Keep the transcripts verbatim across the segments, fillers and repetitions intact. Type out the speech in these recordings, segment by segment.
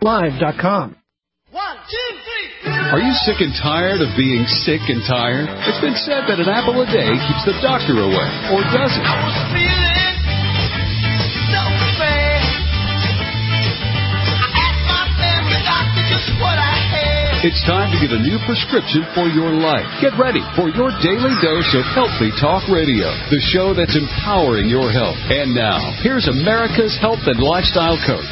live dot com. One, two, three. Are you sick and tired of being sick and tired? It's been said that an apple a day keeps the doctor away, or does it? I was feeling so bad. I asked my family doctor just what I had. It's time to get a new prescription for your life. Get ready for your daily dose of Healthy Talk Radio, the show that's empowering your health. And now, here's America's health and lifestyle coach.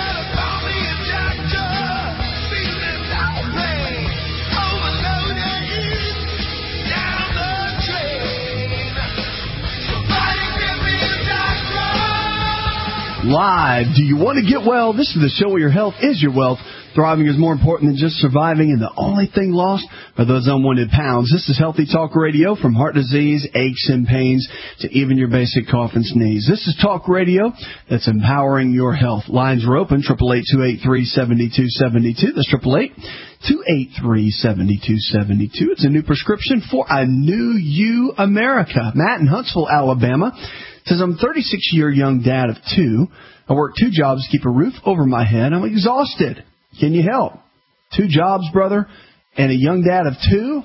Live. Do you want to get well? This is the show where your health is your wealth. Thriving is more important than just surviving, and the only thing lost are those unwanted pounds. This is Healthy Talk Radio, from heart disease, aches and pains, to even your basic cough and sneeze. This is talk radio that's empowering your health. Lines are open, eight eight eight, two eight three, seven two seven two. That's eight eight eight, two eight three, seven two seven two. It's a new prescription for a new you, America. Matt in Huntsville, Alabama, says, I'm a thirty-six-year young dad of two. I work two jobs to keep a roof over my head. I'm exhausted. Can you help? Two jobs, brother, and a young dad of two?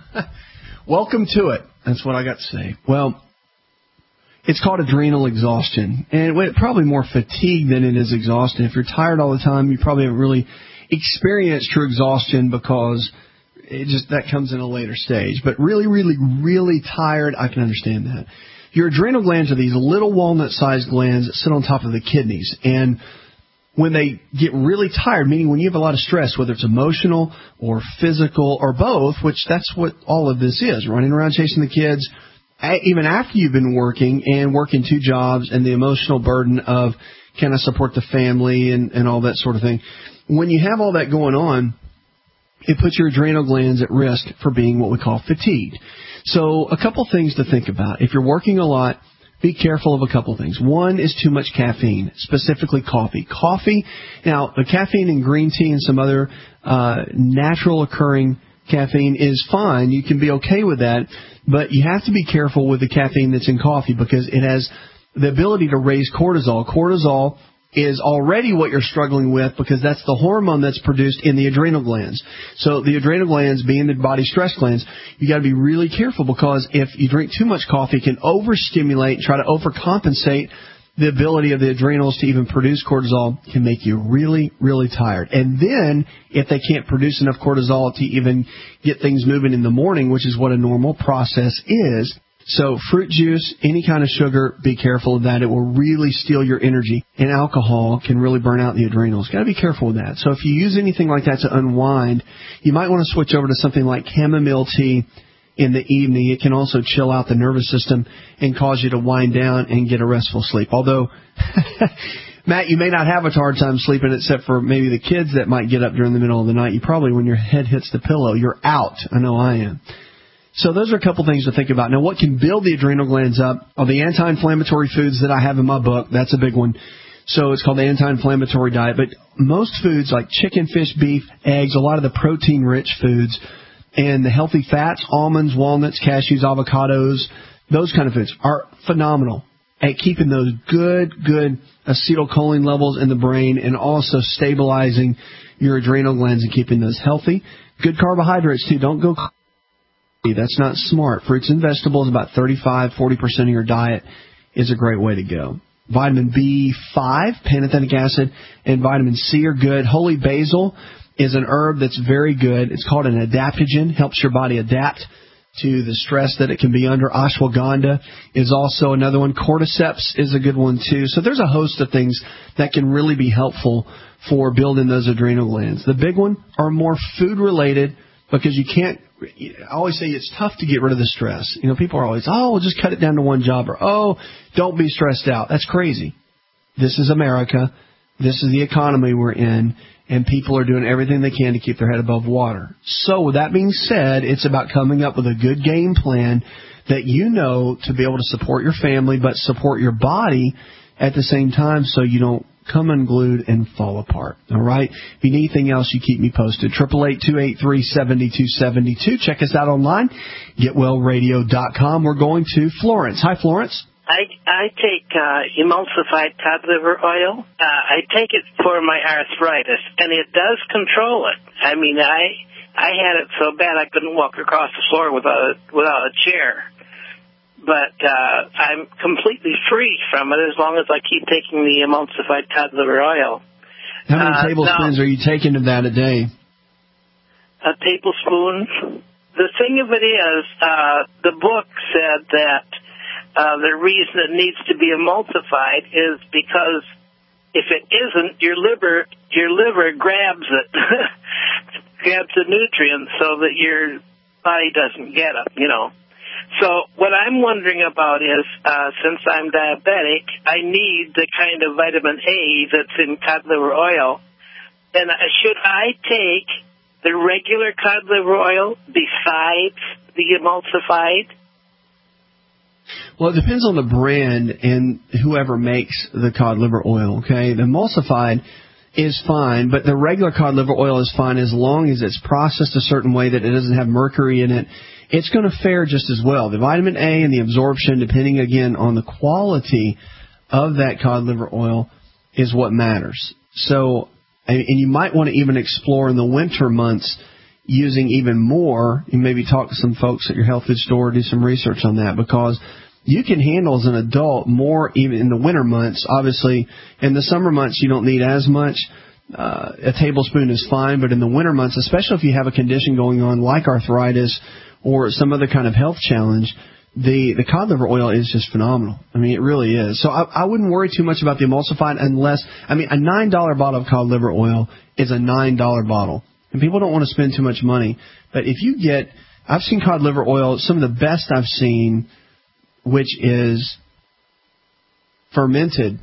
Welcome to it. That's what I got to say. Well, it's called adrenal exhaustion, and it's probably more fatigue than it is exhaustion. If you're tired all the time, you probably haven't really experienced true exhaustion, because it just that comes in a later stage. But really, really, really tired, I can understand that. Your adrenal glands are these little walnut-sized glands that sit on top of the kidneys. And when they get really tired, meaning when you have a lot of stress, whether it's emotional or physical or both, which that's what all of this is, running around chasing the kids, even after you've been working and working two jobs, and the emotional burden of can I support the family and, and all that sort of thing. When you have all that going on, it puts your adrenal glands at risk for being what we call fatigued. So a couple things to think about. If you're working a lot, be careful of a couple things. One is too much caffeine, specifically coffee. Coffee, now the caffeine in green tea and some other uh, natural occurring caffeine is fine. You can be okay with that, but you have to be careful with the caffeine that's in coffee, because it has the ability to raise cortisol. Cortisol is already what you're struggling with, because that's the hormone that's produced in the adrenal glands. So the adrenal glands being the body stress glands, you got to be really careful, because if you drink too much coffee, it can overstimulate and try to overcompensate the ability of the adrenals to even produce cortisol. Can make you really, really tired. And then if they can't produce enough cortisol to even get things moving in the morning, which is what a normal process is, so fruit juice, any kind of sugar, be careful of that. It will really steal your energy. And alcohol can really burn out the adrenals. Got to be careful with that. So if you use anything like that to unwind, you might want to switch over to something like chamomile tea in the evening. It can also chill out the nervous system and cause you to wind down and get a restful sleep. Although, Matt, you may not have a hard time sleeping, except for maybe the kids that might get up during the middle of the night. You probably, when your head hits the pillow, you're out. I know I am. So those are a couple things to think about. Now, what can build the adrenal glands up are the anti-inflammatory foods that I have in my book. That's a big one. So it's called the anti-inflammatory diet. But most foods like chicken, fish, beef, eggs, a lot of the protein-rich foods, and the healthy fats, almonds, walnuts, cashews, avocados, those kind of foods are phenomenal at keeping those good, good acetylcholine levels in the brain, and also stabilizing your adrenal glands and keeping those healthy. Good carbohydrates, too. Don't go... That's not smart. Fruits and vegetables, about thirty-five, forty percent of your diet is a great way to go. Vitamin B five, pantothenic acid, and vitamin C are good. Holy basil is an herb that's very good. It's called an adaptogen, helps your body adapt to the stress that it can be under. Ashwagandha is also another one. Cordyceps is a good one, too. So there's a host of things that can really be helpful for building those adrenal glands. The big one are more food-related, because you can't, I always say it's tough to get rid of the stress. You know, people are always, oh, we'll just cut it down to one job, or, oh, don't be stressed out. That's crazy. This is America. This is the economy we're in, and people are doing everything they can to keep their head above water. So with that being said, it's about coming up with a good game plan that you know to be able to support your family, but support your body at the same time, so you don't come unglued and fall apart. All right? If you need anything else, you keep me posted. eight eight eight, two eight three, seven two seven two. Check us out online, get well radio dot com. We're going to Florence. Hi, Florence. I, I take uh, emulsified cod liver oil. Uh, I take it for my arthritis, and it does control it. I mean, I I had it so bad I couldn't walk across the floor without a, without a chair. But uh, I'm completely free from it as long as I keep taking the emulsified cod liver oil. How many uh, tablespoons now, are you taking of that a day? A tablespoon. The thing of it is, uh, the book said that uh, the reason it needs to be emulsified is because if it isn't, your liver your liver grabs it, grabs the nutrients so that your body doesn't get them, you know. So what I'm wondering about is, uh, since I'm diabetic, I need the kind of vitamin A that's in cod liver oil. And uh, should I take the regular cod liver oil besides the emulsified? Well, it depends on the brand and whoever makes the cod liver oil, okay? The emulsified is fine, but the regular cod liver oil is fine as long as it's processed a certain way that it doesn't have mercury in it. It's going to fare just as well. The vitamin A and the absorption, depending, again, on the quality of that cod liver oil, is what matters. So, and you might want to even explore in the winter months using even more. You maybe talk to some folks at your health food store, do some research on that, because you can handle as an adult more even in the winter months. Obviously, in the summer months, you don't need as much. Uh, a tablespoon is fine, but in the winter months, especially if you have a condition going on like arthritis or some other kind of health challenge, the, the cod liver oil is just phenomenal. I mean, it really is. So I, I wouldn't worry too much about the emulsified unless, I mean, a nine dollar bottle of cod liver oil is a nine dollar bottle. And people don't want to spend too much money. But if you get, I've seen cod liver oil, some of the best I've seen, which is fermented,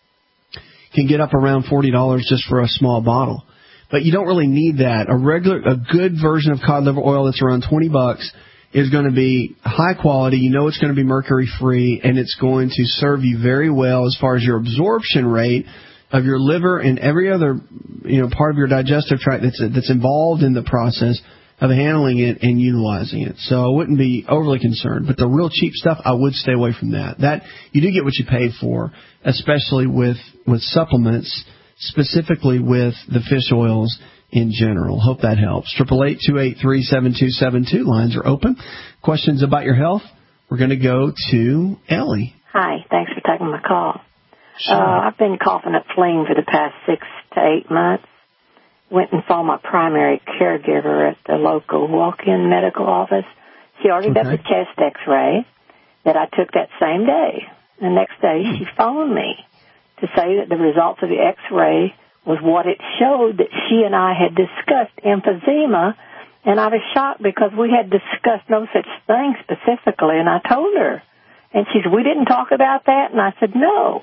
can get up around forty dollars just for a small bottle. But you don't really need that. A regular, a good version of cod liver oil that's around twenty bucks is going to be high quality. You know it's going to be mercury free, and it's going to serve you very well as far as your absorption rate of your liver and every other, you know, part of your digestive tract that's that's involved in the process of handling it and utilizing it. So I wouldn't be overly concerned. But the real cheap stuff, I would stay away from that. That you do get what you pay for, especially with with supplements, specifically with the fish oils in general. Hope that helps. Triple eight two eight three seven two seven two. Lines are open. Questions about your health? We're going to go to Ellie. Hi. Thanks for taking my call. Sure. Uh, I've been coughing up phlegm for the past six to eight months. Went and saw my primary caregiver at the local walk-in medical office. She ordered Okay. up a chest X-ray that I took that same day. The next day, she phoned me to say that the results of the X-ray was what it showed, that she and I had discussed emphysema, and I was shocked because we had discussed no such thing specifically, and I told her. And she said, we didn't talk about that? And I said, no.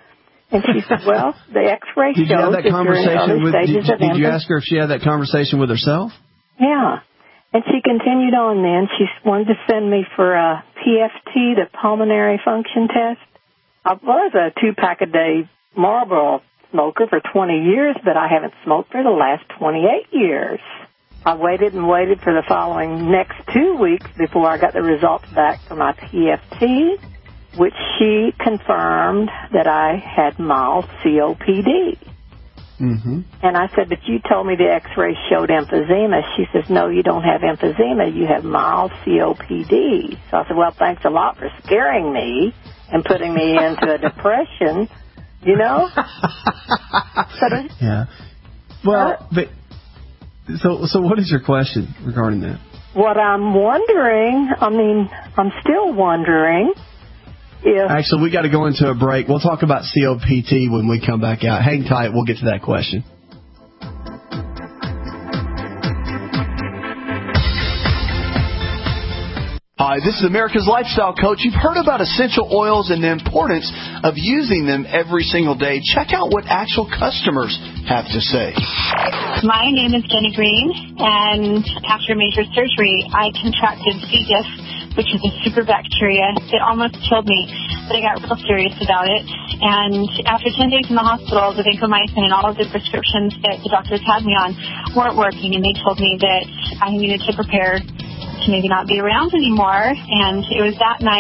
And she said, well, the X-ray Did you shows have that that you're in conversation early with? stages Did, of did you emphysema. ask her if she had that conversation with herself? Yeah. And she continued on then. She wanted to send me for a P F T, the pulmonary function test. I was a two-pack-a-day Marlboro smoker for twenty years, but I haven't smoked for the last twenty-eight years. I waited and waited for the following next two weeks before I got the results back for my P F T, which she confirmed that I had mild C O P D. Mm-hmm. And I said, but you told me the X-ray showed emphysema. She says, no, you don't have emphysema. You have mild C O P D. So I said, well, thanks a lot for scaring me and putting me into a depression, you know? But yeah. Well, but so so what is your question regarding that? what I'm wondering, I mean, I'm still wondering if... Actually, we got to go into a break. We'll talk about C O P D when we come back out. Hang tight. We'll get to that question. Hi, this is America's Lifestyle Coach. You've heard about essential oils and the importance of using them every single day. Check out what actual customers have to say. My name is Jenny Green, and after major surgery, I contracted C. diff, which is a super bacteria. It almost killed me, but I got real serious about it. And after ten days in the hospital, the vancomycin and all of the prescriptions that the doctors had me on weren't working, and they told me that I needed to prepare to maybe not be around anymore. And it was that night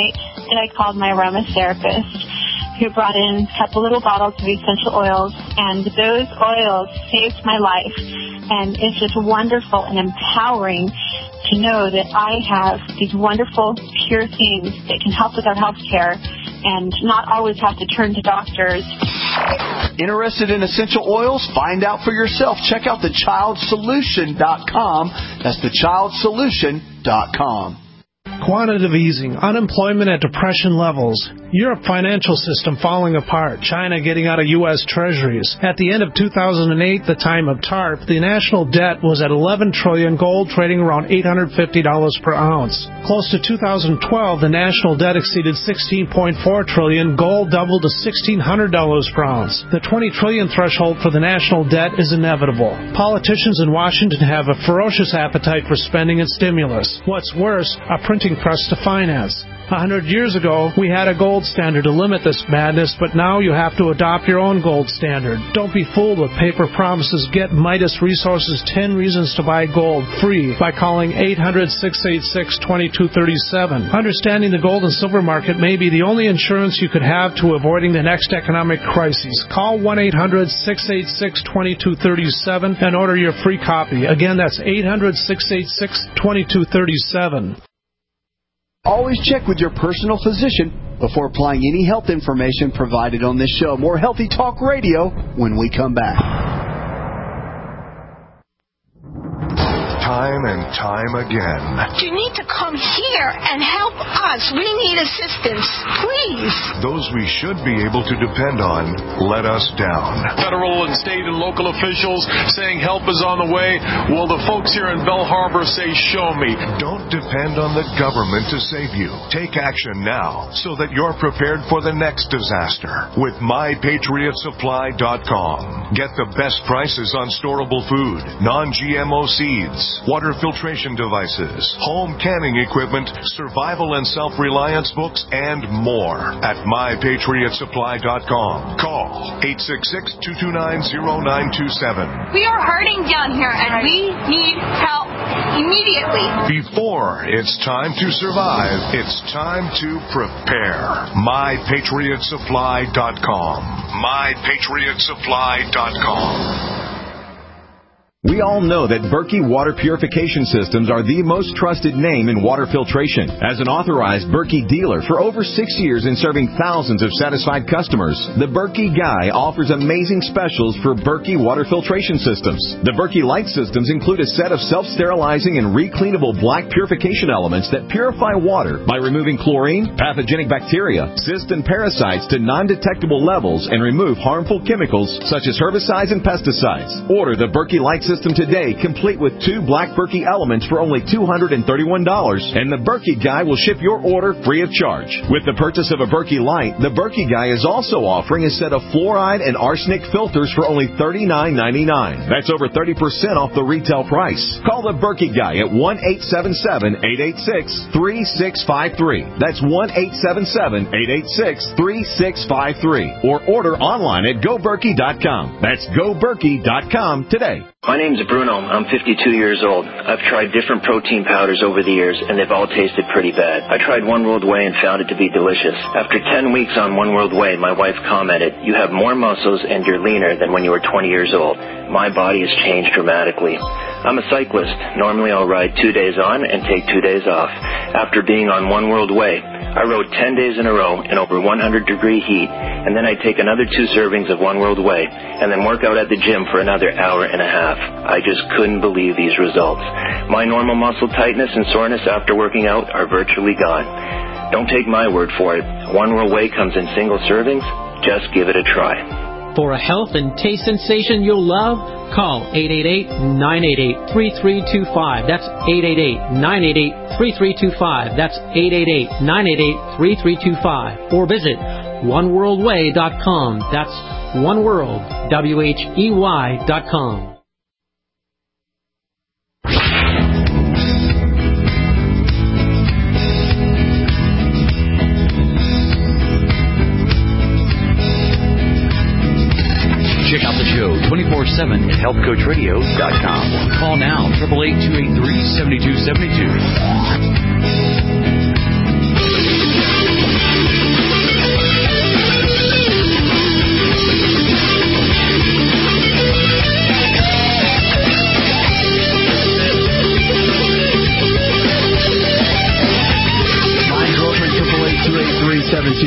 that I called my aromatherapist, who brought in a couple little bottles of essential oils, and those oils saved my life. And it's just wonderful and empowering to know that I have these wonderful, pure things that can help with our health care and not always have to turn to doctors. Interested in essential oils? Find out for yourself. Check out the child solution dot com. That's the child solution dot com. Quantitative easing, unemployment at depression levels, Europe financial system falling apart, China getting out of U S treasuries. At the end of two thousand eight, the time of TARP, the national debt was at eleven trillion dollars, gold trading around eight hundred fifty dollars per ounce. Close to two thousand twelve, the national debt exceeded sixteen point four trillion dollars, gold doubled to sixteen hundred dollars per ounce. The twenty trillion dollars threshold for the national debt is inevitable. Politicians in Washington have a ferocious appetite for spending and stimulus. What's worse, a printing press to finance. A hundred years ago, we had a gold standard to limit this madness, but now you have to adopt your own gold standard. Don't be fooled with paper promises. Get Midas Resources ten Reasons to Buy Gold free by calling eight hundred, six eight six, two two three seven. Understanding the gold and silver market may be the only insurance you could have to avoiding the next economic crisis. Call one eight hundred, six eight six, two two three seven and order your free copy. Again, that's eight hundred, six eight six, two two three seven. Always check with your personal physician before applying any health information provided on this show. More Healthy Talk Radio when we come back. Time and time again. You need to come here and help us. We need assistance, please. Those we should be able to depend on let us down. Federal and state and local officials saying help is on the way. Well, the folks here in Bell Harbor say, show me. Don't depend on the government to save you. Take action now so that you're prepared for the next disaster with my patriot supply dot com. Get the best prices on storable food, non G M O seeds, water filtration devices, home canning equipment, survival and self-reliance books, and more at my patriot supply dot com. Call eight six six, two two nine, zero nine two seven. We are hurting down here, and we need help immediately. Before it's time to survive, it's time to prepare. my patriot supply dot com. my patriot supply dot com. We all know that Berkey Water Purification Systems are the most trusted name in water filtration. As an authorized Berkey dealer for over six years and serving thousands of satisfied customers, the Berkey Guy offers amazing specials for Berkey Water Filtration Systems. The Berkey Light Systems include a set of self-sterilizing and recleanable black purification elements that purify water by removing chlorine, pathogenic bacteria, cysts, and parasites to non-detectable levels and remove harmful chemicals such as herbicides and pesticides. Order the Berkey Light System today, complete with two black Berkey elements for only two hundred thirty-one dollars, and the Berkey Guy will ship your order free of charge. With the purchase of a Berkey Light, the Berkey Guy is also offering a set of fluoride and arsenic filters for only thirty-nine ninety-nine. That's over thirty percent off the retail price. Call the Berkey Guy at one eight seven seven, eight eight six, three six five three. That's one eight seven seven, eight eight six, three six five three. Or order online at go berkey dot com. That's go berkey dot com today. My name's Bruno. I'm fifty-two years old. I've tried different protein powders over the years, and they've all tasted pretty bad. I tried One World Whey and found it to be delicious. After ten weeks on One World Whey, my wife commented, "You have more muscles and you're leaner than when you were twenty years old. My body has changed dramatically." I'm a cyclist. Normally I'll ride two days on and take two days off. After being on One World Whey, I rode ten days in a row in over one hundred degree heat, and then I'd take another two servings of One World Whey, and then work out at the gym for another hour and a half. I just couldn't believe these results. My normal muscle tightness and soreness after working out are virtually gone. Don't take my word for it. One World Whey comes in single servings. Just give it a try. For a health and taste sensation you'll love, call eight eight eight, nine eight eight, three three two five. That's eight eight eight, nine eight eight, three three two five. That's eight eight eight, nine eight eight, three three two five. Or visit one world way dot com. That's oneworld, W H E Y dot com. Check out the show twenty-four seven at health coach radio dot com. Call now, eight eight eight, two eight three, seven two seven two.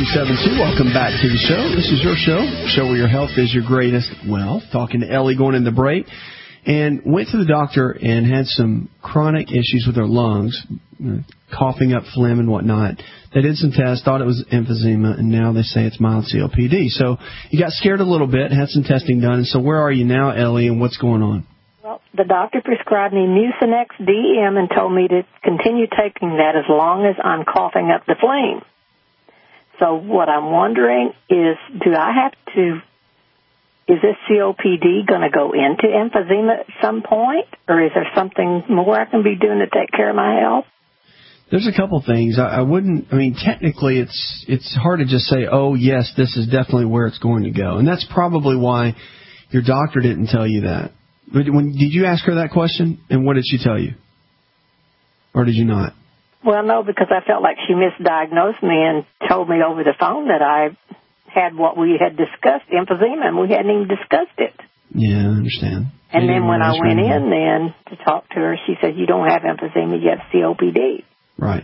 seven two. Welcome back to the show. This is your show, show where your health is your greatest wealth. Talking to Ellie going in the break. And went to the doctor and had some chronic issues with her lungs, coughing up phlegm and whatnot. They did some tests, thought it was emphysema, and now they say it's mild C O P D. So you got scared a little bit, had some testing done. And so where are you now, Ellie, and what's going on? Well, the doctor prescribed me Mucinex D M and told me to continue taking that as long as I'm coughing up the phlegm. So what I'm wondering is, do I have to, is this C O P D going to go into emphysema at some point, or is there something more I can be doing to take care of my health? There's a couple things. I, I wouldn't, I mean, technically it's it's hard to just say, oh, yes, this is definitely where it's going to go. And that's probably why your doctor didn't tell you that. But when, did you ask her that question, and what did she tell you? Or did you not? Well, no, because I felt like she misdiagnosed me and told me over the phone that I had what we had discussed, emphysema, and we hadn't even discussed it. Yeah, I understand. And then when I went in then to talk to her, she said, you don't have emphysema, you have C O P D. Right.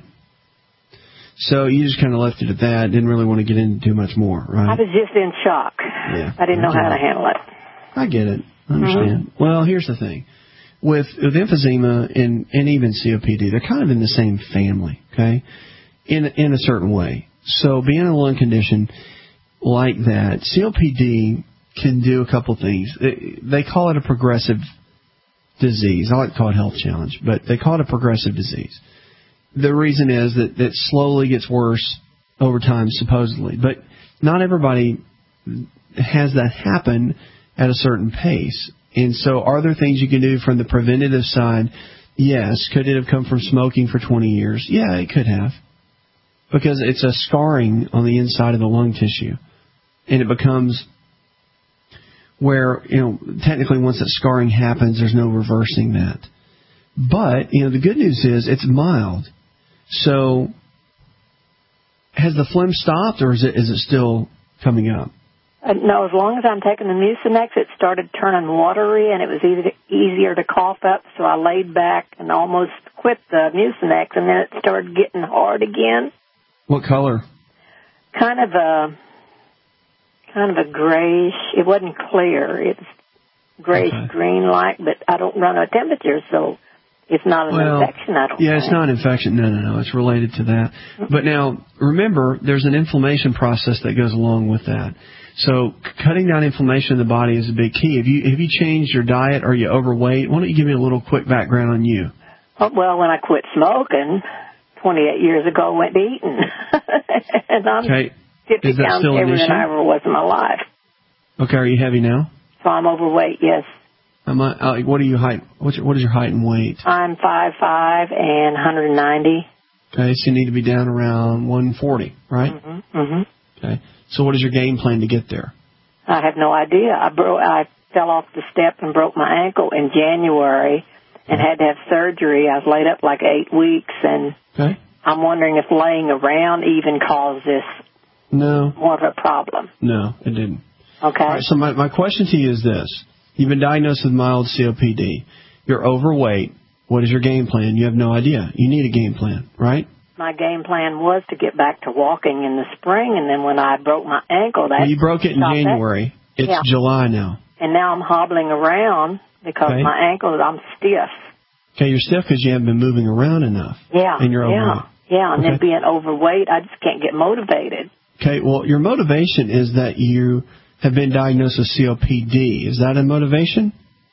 So you just kind of left it at that, didn't really want to get into too much more, right? I was just in shock. Yeah. I didn't know how to handle it. I get it. I understand. Mm-hmm. Well, here's the thing. With, with emphysema and, and even C O P D, they're kind of in the same family, okay, in, in a certain way. So being in a lung condition like that, C O P D can do a couple things. They call it a progressive disease. I like to call it health challenge, but they call it a progressive disease. The reason is that it slowly gets worse over time, supposedly. But not everybody has that happen at a certain pace. And so are there things you can do from the preventative side? Yes. Could it have come from smoking for twenty years? Yeah, it could have. Because it's a scarring on the inside of the lung tissue. And it becomes where, you know, technically once that scarring happens, there's no reversing that. But, you know, the good news is it's mild. So has the phlegm stopped, or is it is it still coming up? Uh, no, as long as I'm taking the Mucinex, it started turning watery, and it was easy to, easier to cough up, so I laid back and almost quit the Mucinex, and then it started getting hard again. What color? Kind of a, kind of a grayish. It wasn't clear. It's grayish-green-like, but I don't run a temperature, so it's not an well, infection, I don't Yeah, think. it's not an infection. No, no, no. It's related to that. Mm-hmm. But now, remember, there's an inflammation process that goes along with that. So cutting down inflammation in the body is a big key. Have you have you changed your diet? Are you overweight? Why don't you give me a little quick background on you? Oh, well, when I quit smoking twenty-eight years ago, I went eating. and I'm okay. fifty is that pounds still an heavier issue? than I ever was in my life. Okay, are you heavy now? So I'm overweight, yes. Am I, uh, what are you height? What's your, what is your height and weight? I'm five five and one hundred ninety. Okay, so you need to be down around one forty, right? Mm-hmm. Mm-hmm. Okay. So what is your game plan to get there? I have no idea. I broke. I fell off the step and broke my ankle in January and had to have surgery. I was laid up like eight weeks, and okay. I'm wondering if laying around even caused this no. more of a problem. No, it didn't. Okay. All right, so my, my question to you is this. You've been diagnosed with mild C O P D. You're overweight. What is your game plan? You have no idea. You need a game plan, right? My game plan was to get back to walking in the spring, and then when I broke my ankle, that well, you broke it in January. That. It's yeah. July now. And now I'm hobbling around because okay. my ankle, I'm stiff. Okay, you're stiff because you haven't been moving around enough. Yeah. And you're yeah. overweight. Yeah, and okay. then being overweight, I just can't get motivated. Okay, well, your motivation is that you have been diagnosed with C O P D. Is that a motivation?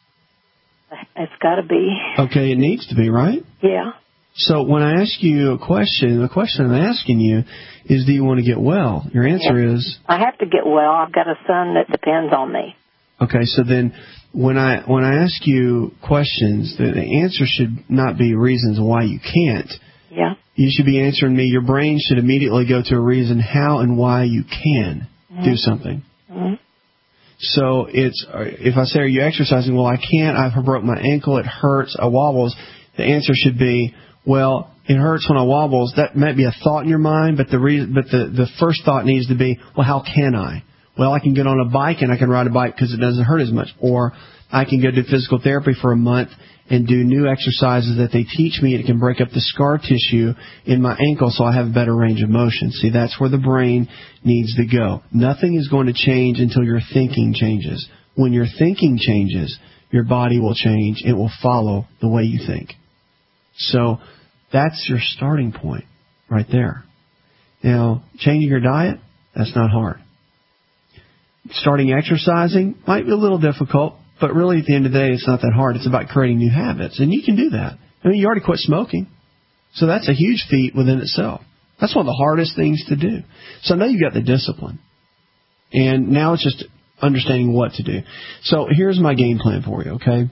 It's got to be. Okay, it needs to be, right? Yeah. So when I ask you a question, the question I'm asking you is, do you want to get well? Your answer yeah. is... I have to get well. I've got a son that depends on me. Okay, so then when I when I ask you questions, the, the answer should not be reasons why you can't. Yeah. You should be answering me. Your brain should immediately go to a reason how and why you can mm-hmm. do something. Mm-hmm. So it's if I say, are you exercising? Well, I can't. I've broke my ankle. It hurts. I wobbles. The answer should be, well, it hurts when I wobbles. That might be a thought in your mind, but the reason, but the, the first thought needs to be, well, how can I? Well, I can get on a bike and I can ride a bike because it doesn't hurt as much. Or I can go do physical therapy for a month and do new exercises that they teach me. It can break up the scar tissue in my ankle so I have a better range of motion. See, that's where the brain needs to go. Nothing is going to change until your thinking changes. When your thinking changes, your body will change. It will follow the way you think. So that's your starting point right there. Now, changing your diet, that's not hard. Starting exercising might be a little difficult, but really at the end of the day, it's not that hard. It's about creating new habits, and you can do that. I mean, you already quit smoking, so that's a huge feat within itself. That's one of the hardest things to do. So now you've got the discipline, and now it's just understanding what to do. So here's my game plan for you, okay?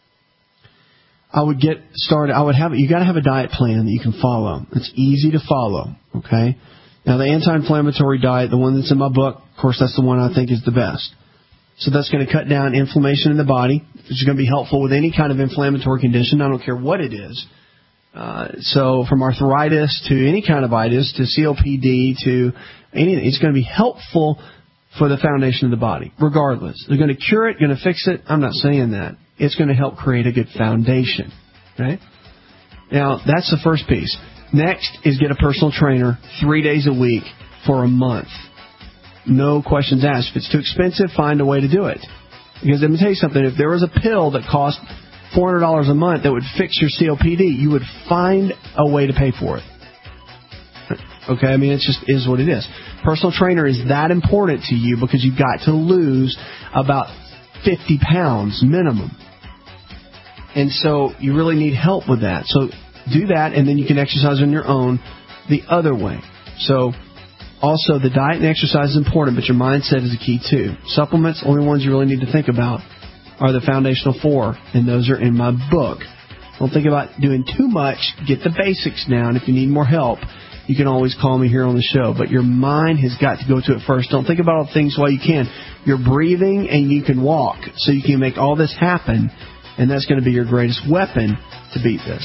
I would get started. I would have you got to have a diet plan that you can follow. It's easy to follow, okay? Now, the anti-inflammatory diet, the one that's in my book, of course, that's the one I think is the best. So that's going to cut down inflammation in the body. It's going to be helpful with any kind of inflammatory condition. I don't care what it is. Uh, so from arthritis to any kind of itis to C O P D to anything, it's going to be helpful for the foundation of the body, regardless. They're going to cure it, going to fix it. I'm not saying that. It's going to help create a good foundation. Right? Now, that's the first piece. Next is get a personal trainer three days a week for a month. No questions asked. If it's too expensive, find a way to do it. Because let me tell you something. If there was a pill that cost four hundred dollars a month that would fix your C O P D, you would find a way to pay for it. Okay? I mean, it just is what it is. Personal trainer is that important to you because you've got to lose about fifty pounds minimum. And so you really need help with that. So do that, and then you can exercise on your own the other way. So also, the diet and exercise is important, but your mindset is a key too. Supplements, only ones you really need to think about are the foundational four, and those are in my book. Don't think about doing too much. Get the basics down. If you need more help, you can always call me here on the show. But your mind has got to go to it first. Don't think about all things while you can. You're breathing and you can walk, so you can make all this happen, and that's going to be your greatest weapon to beat this.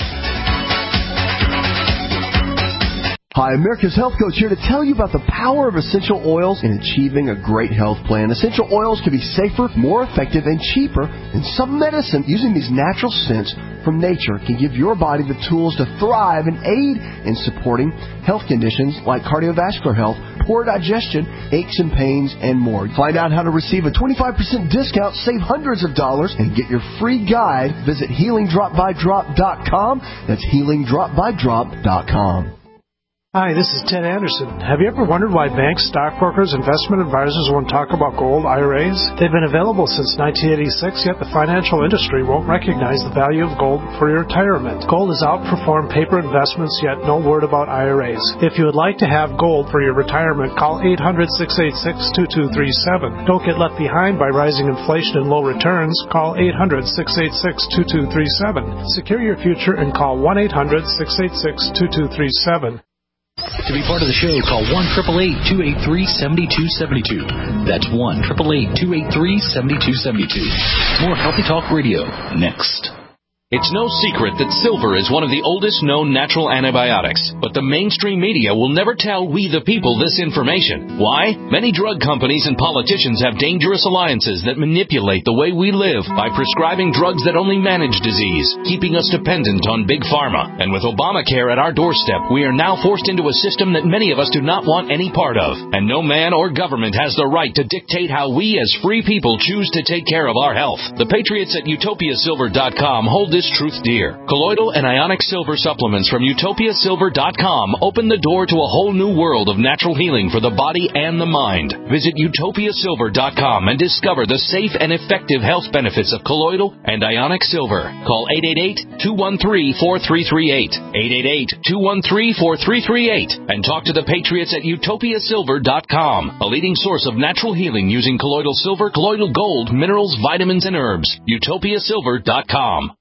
Hi, America's Health Coach here to tell you about the power of essential oils in achieving a great health plan. Essential oils can be safer, more effective, and cheaper than some medicine. Using these natural scents from nature can give your body the tools to thrive and aid in supporting health conditions like cardiovascular health, poor digestion, aches and pains, and more. Find out how to receive a twenty-five percent discount, save hundreds of dollars, and get your free guide. Visit healing drop by drop dot com. That's healing drop by drop dot com. Hi, this is Ted Anderson. Have you ever wondered why banks, stockbrokers, investment advisors won't talk about gold I R As? They've been available since nineteen eighty-six, yet the financial industry won't recognize the value of gold for your retirement. Gold has outperformed paper investments, yet no word about I R As. If you would like to have gold for your retirement, call eight hundred, six eight six, two two three seven. Don't get left behind by rising inflation and low returns. Call eight hundred, six eight six, two two three seven. Secure your future and call one eight hundred, six eight six, two two three seven. To be part of the show, call one eight eight eight, two eight three, seven two seven two. That's one eight eight eight, two eight three, seven two seven two. More Healthy Talk Radio next. It's no secret that silver is one of the oldest known natural antibiotics, but the mainstream media will never tell we the people this information. Why? Many drug companies and politicians have dangerous alliances that manipulate the way we live by prescribing drugs that only manage disease, keeping us dependent on big pharma. And with Obamacare at our doorstep, we are now forced into a system that many of us do not want any part of. And no man or government has the right to dictate how we as free people choose to take care of our health. The Patriots at utopia silver dot com hold this truth dear. Colloidal and ionic silver supplements from utopia silver dot com open the door to a whole new world of natural healing for the body and the mind. Visit utopia silver dot com and discover the safe and effective health benefits of colloidal and ionic silver. Call eight eight eight, two one three, four three three eight, eight eight eight, two one three, four three three eight, and talk to the Patriots at utopia silver dot com, a leading source of natural healing using colloidal silver, colloidal gold, minerals, vitamins, and herbs. utopia silver dot com.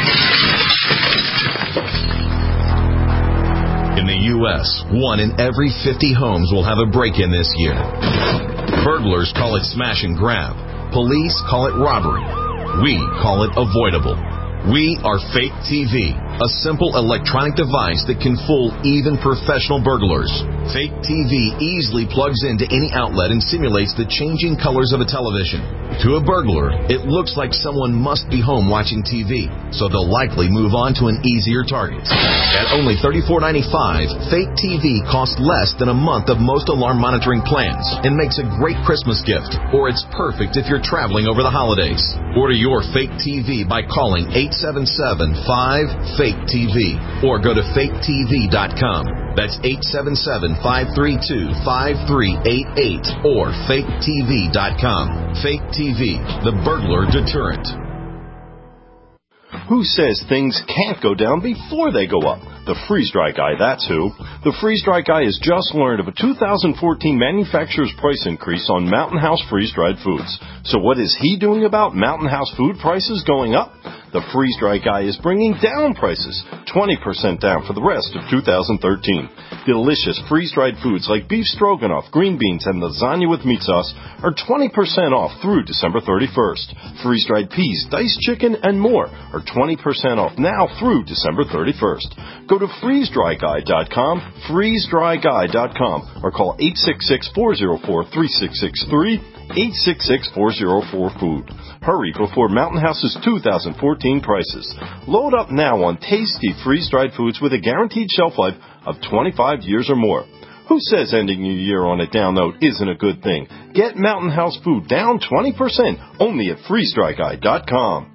In the U S, one in every fifty homes will have a break-in this year. Burglars call it smash and grab. Police call it robbery. We call it avoidable. We are Fake T V, a simple electronic device that can fool even professional burglars. Fake T V easily plugs into any outlet and simulates the changing colors of a television. To a burglar, it looks like someone must be home watching T V, so they'll likely move on to an easier target. At only thirty-four ninety-five, Fake T V costs less than a month of most alarm monitoring plans and makes a great Christmas gift, or it's perfect if you're traveling over the holidays. Order your Fake T V by calling eight seven seven, five, fake T V or go to fake T V dot com. That's eight seven seven, five three two, five three eight eight or fake T V dot com. Fake T V, the burglar deterrent. Who says things can't go down before they go up? The freeze-dry guy, that's who. The freeze-dry guy has just learned of a two thousand fourteen manufacturer's price increase on Mountain House freeze-dried foods. So what is he doing about Mountain House food prices going up? The freeze-dry guy is bringing down prices, twenty percent down for the rest of two thousand thirteen. Delicious freeze-dried foods like beef stroganoff, green beans, and lasagna with meat sauce are twenty percent off through December thirty-first. Freeze-dried peas, diced chicken, and more are twenty percent off now through December thirty-first. Go to freeze dry guy dot com, freeze dry guy dot com, or call eight six six, four zero four, three six six three, eight six six, four zero four, food. Hurry before Mountain House's two thousand fourteen prices. Load up now on tasty freeze-dried foods with a guaranteed shelf life of twenty-five years or more. Who says ending your year on a down note isn't a good thing? Get Mountain House food down twenty percent only at freeze dry guy dot com.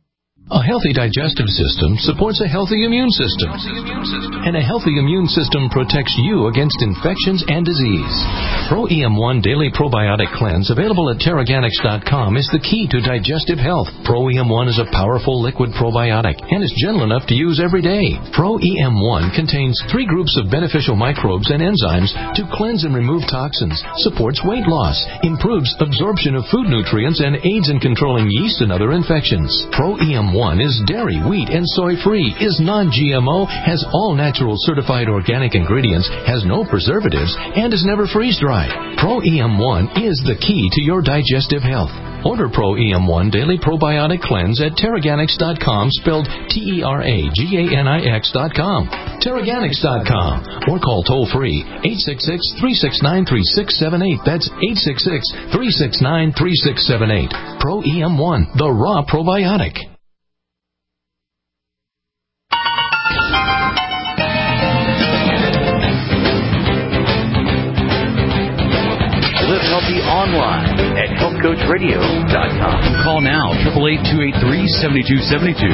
A healthy digestive system supports a healthy immune system. And a healthy immune system protects you against infections and disease. Pro E M one Daily Probiotic Cleanse, available at Terraganics dot com, is the key to digestive health. Pro E M one is a powerful liquid probiotic and is gentle enough to use every day. Pro E M one contains three groups of beneficial microbes and enzymes to cleanse and remove toxins, supports weight loss, improves absorption of food nutrients, and aids in controlling yeast and other infections. Pro E M one is dairy, wheat, and soy-free, is non-G M O, has all natural certified organic ingredients, has no preservatives, and is never freeze-dried. Pro E M one is the key to your digestive health. Order Pro E M one Daily Probiotic Cleanse at Terraganics dot com, spelled T E R A G A N I X dot com. Terraganics dot com, or call toll-free eight six six, three six nine, three six seven eight. That's eight six six, three six nine, three six seven eight. Pro E M one, the raw probiotic. Live Healthy online at health coach radio dot com. Call now, eight eight eight, two eight three, seven two seven two.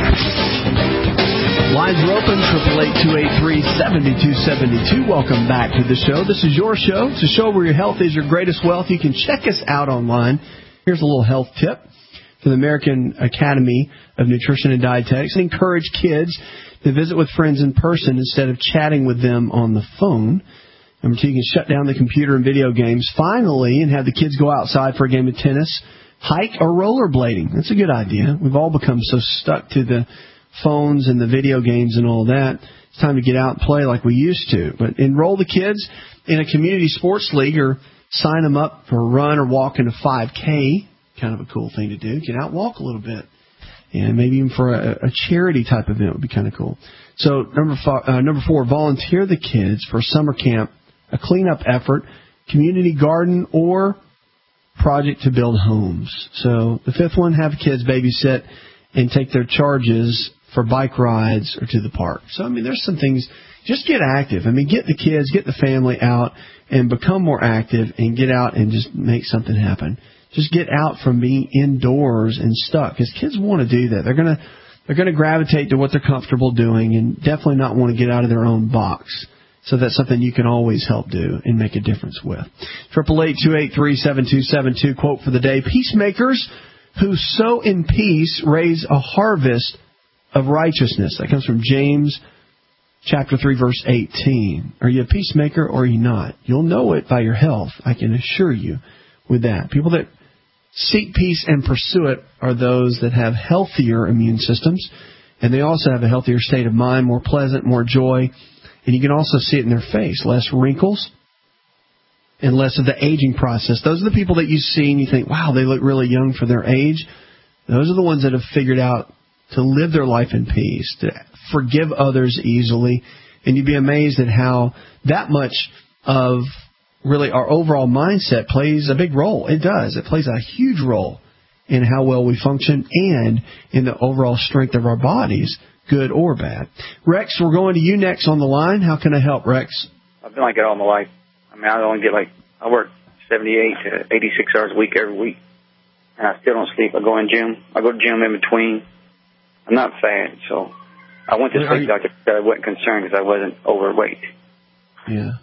Lines are open, eight eight eight, two eight three, seven two seven two. Welcome back to the show. This is your show. It's a show where your health is your greatest wealth. You can check us out online. Here's a little health tip for the American Academy of Nutrition and Dietetics. Encourage kids to visit with friends in person instead of chatting with them on the phone. Number two, you can shut down the computer and video games finally and have the kids go outside for a game of tennis, hike, or rollerblading. That's a good idea. We've all become so stuck to the phones and the video games and all that. It's time to get out and play like we used to. But enroll the kids in a community sports league or sign them up for a run or walk in a five K. Kind of a cool thing to do. Get out and walk a little bit. And maybe even for a, a charity type event would be kind of cool. So number five, uh, number four, volunteer the kids for summer camp, a cleanup effort, community garden, or project to build homes. So the fifth one, have kids babysit and take their charges for bike rides or to the park. So, I mean, there's some things. Just get active. I mean, get the kids, get the family out and become more active and get out and just make something happen. Just get out from being indoors and stuck, because kids want to do that. They're going to they're going to gravitate to what they're comfortable doing and definitely not want to get out of their own box. So that's something you can always help do and make a difference with. eight eight eight, two eight three, seven two seven two. Quote for the day: peacemakers who sow in peace raise a harvest of righteousness. That comes from James chapter three, verse eighteen. Are you a peacemaker or are you not? You'll know it by your health, I can assure you with that. People that seek peace and pursue it are those that have healthier immune systems, and they also have a healthier state of mind, more pleasant, more joy. And you can also see it in their face. Less wrinkles and less of the aging process. Those are the people that you see and you think, wow, they look really young for their age. Those are the ones that have figured out to live their life in peace, to forgive others easily. And you'd be amazed at how that much of really our overall mindset plays a big role. It does. It plays a huge role in how well we function and in the overall strength of our bodies, good or bad. Rex, we're going to you next on the line. How can I help, Rex? I've been like that all my life. I mean, I only get like, I work seventy-eight to eighty-six hours a week every week, and I still don't sleep. I go in gym. I go to gym in between. I'm not fat, so I went to the sleep doctor because I wasn't concerned because I wasn't overweight. Yeah.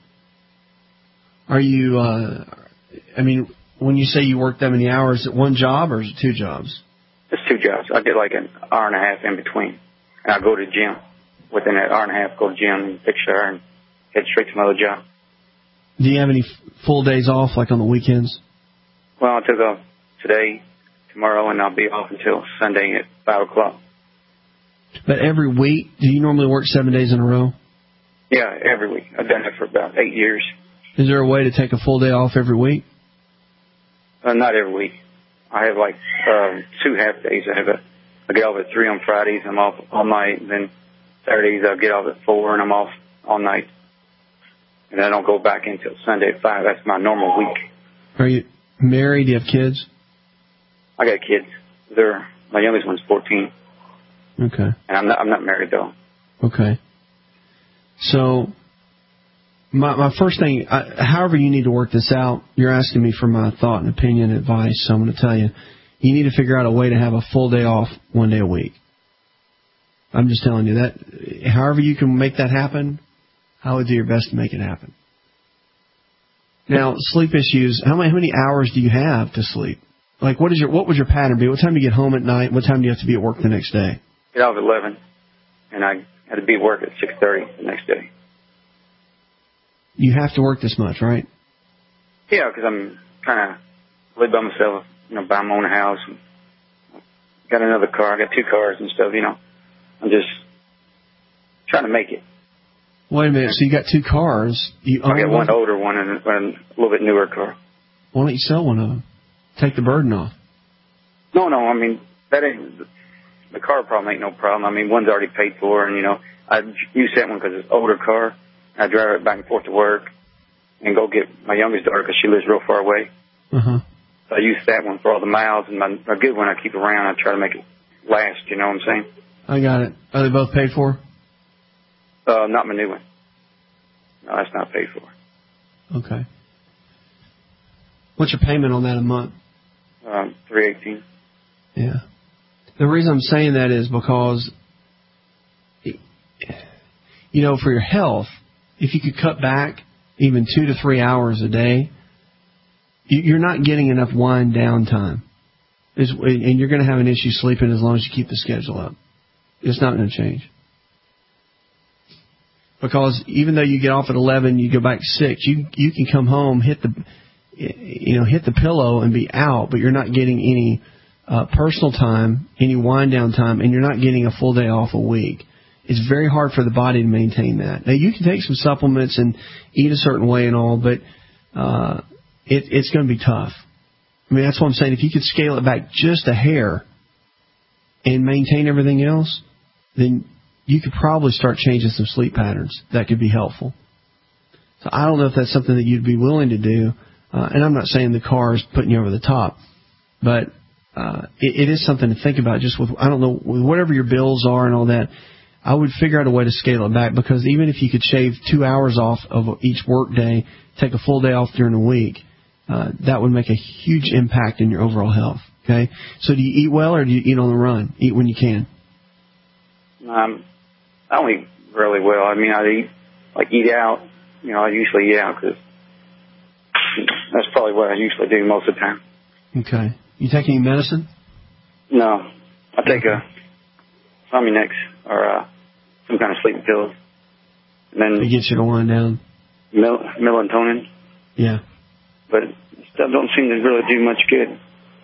Are you, uh, I mean, when you say you work that many hours, is it one job or is it two jobs? It's two jobs. I get like an hour and a half in between. And I go to the gym. Within that hour and a half, go to the gym and fix shower and head straight to my other job. Do you have any f- full days off, like on the weekends? Well, I took off today, tomorrow, and I'll be off until Sunday at five o'clock. But every week, do you normally work seven days in a row? Yeah, every week. I've done it for about eight years. Is there a way to take a full day off every week? Uh, not every week. I have like um, two half days. I have a, I get off at three on Fridays. I'm off all night. And then Saturdays I get off at four and I'm off all night. And I don't go back until Sunday at five. That's my normal week. Are you married? Do you have kids? I got kids. They're my youngest one's fourteen. Okay. And I'm not. I'm not married though. Okay. So, my my first thing, I, however you need to work this out, you're asking me for my thought and opinion, advice. So I'm going to tell you, you need to figure out a way to have a full day off one day a week. I'm just telling you that. However you can make that happen, I would do your best to make it happen. Now, sleep issues. How many how many hours do you have to sleep? Like, what is your what would your pattern be? What time do you get home at night? What time do you have to be at work the next day? Get out at eleven, and I had to be at work at six thirty the next day. You have to work this much, right? Yeah, because I'm trying to live by myself. You know, buy my own house. Got another car. I got two cars and stuff. You know, I'm just trying to make it. Wait a minute. So you got two cars. You I got one older one and a little bit newer car. Why don't you sell one of them? Take the burden off. No, no. I mean, that ain't the car problem. Ain't no problem. I mean, one's already paid for, and you know, I use that one because it's an older car. I drive it back and forth to work, and go get my youngest daughter because she lives real far away. Uh huh. So I use that one for all the miles, and my, my good one I keep around. I try to make it last. You know what I'm saying? I got it. Are they both paid for? Uh, not my new one. No, that's not paid for. Okay. What's your payment on that a month? Um, three eighteen. Yeah. The reason I'm saying that is because, you know, for your health, if you could cut back even two to three hours a day, you're not getting enough wind down time. And you're going to have an issue sleeping as long as you keep the schedule up. It's not going to change. Because even though you get off at eleven, you go back to six, you you can come home, hit the you know hit the pillow and be out, but you're not getting any uh, personal time, any wind down time, and you're not getting a full day off a week. It's very hard for the body to maintain that. Now you can take some supplements and eat a certain way and all, but uh, it, it's going to be tough. I mean, that's what I'm saying. If you could scale it back just a hair and maintain everything else, then you could probably start changing some sleep patterns. That could be helpful. So I don't know if that's something that you'd be willing to do. Uh, and I'm not saying the car is putting you over the top, but uh, it, it is something to think about. Just with, I don't know, with whatever your bills are and all that, I would figure out a way to scale it back, because even if you could shave two hours off of each work day, take a full day off during the week, uh, that would make a huge impact in your overall health. Okay. So do you eat well, or do you eat on the run? Eat when you can. Um. I don't eat really well. I mean, I eat, like, eat out. You know, I usually eat out because that's probably what I usually do most of the time. Okay. You take any medicine? No. I take a Somninex or uh, some kind of sleeping pills. And then it gets you to wind down? Mel- melatonin. Yeah. But that don't seem to really do much good.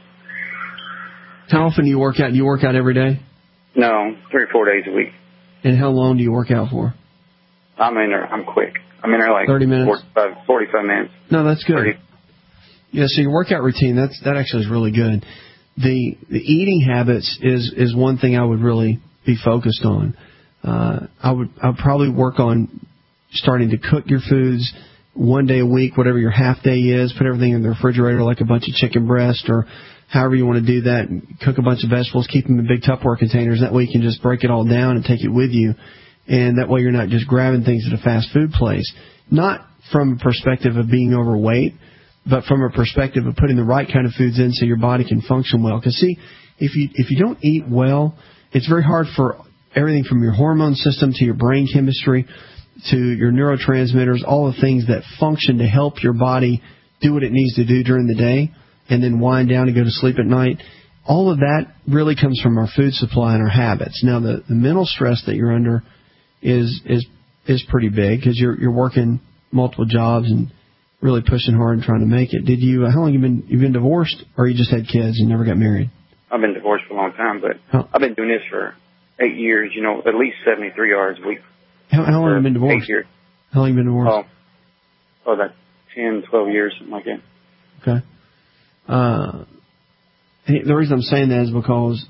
How often do you work out? Do you work out every day? No, three or four days a week. And how long do you work out for? I'm in there. I'm quick. I'm in there like thirty minutes, forty-five, forty-five minutes. No, that's good. thirty. Yeah, so your workout routine, that's that actually is really good. the the eating habits is is one thing I would really be focused on. Uh, I would I would probably work on starting to cook your foods one day a week, whatever your half day is. Put everything in the refrigerator like a bunch of chicken breast or however you want to do that. And cook a bunch of vegetables, keep them in big Tupperware containers. That way you can just break it all down and take it with you. And that way you're not just grabbing things at a fast food place. Not from a perspective of being overweight, but from a perspective of putting the right kind of foods in so your body can function well. Because, see, if you if you don't eat well, it's very hard for everything from your hormone system to your brain chemistry to your neurotransmitters, all the things that function to help your body do what it needs to do during the day and then wind down and go to sleep at night. All of that really comes from our food supply and our habits. Now, the, the mental stress that you're under is is is pretty big because you're you're working multiple jobs and really pushing hard and trying to make it. Did you? Uh, how long have you been? You've been divorced, or you just had kids and never got married? I've been divorced for a long time, but oh. I've been doing this for eight years. You know, at least seventy-three hours a week. How, how long have you been divorced? Eight years. How long have you been divorced? Oh, oh, about ten, twelve years, something like that. Okay. Uh, the reason I'm saying that is because